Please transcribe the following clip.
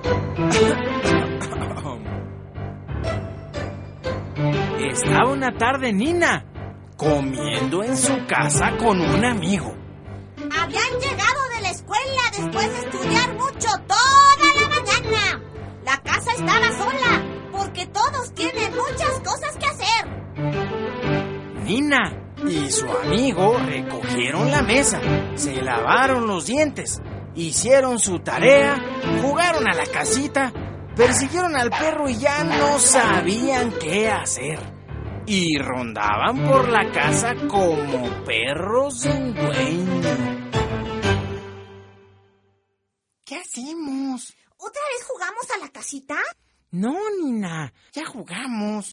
Estaba una tarde Nina comiendo en su casa con un amigo. Habían llegado de la escuela después de estudiar mucho toda la mañana. La casa estaba sola porque todos tienen muchas cosas que hacer. Nina y su amigo recogieron la mesa, se lavaron los dientes, hicieron su tarea, jugaron a la casita, persiguieron al perro y ya no sabían qué hacer. Y rondaban por la casa como perros sin dueño. ¿Qué hacemos? ¿Otra vez jugamos a la casita? No, Nina, ya jugamos.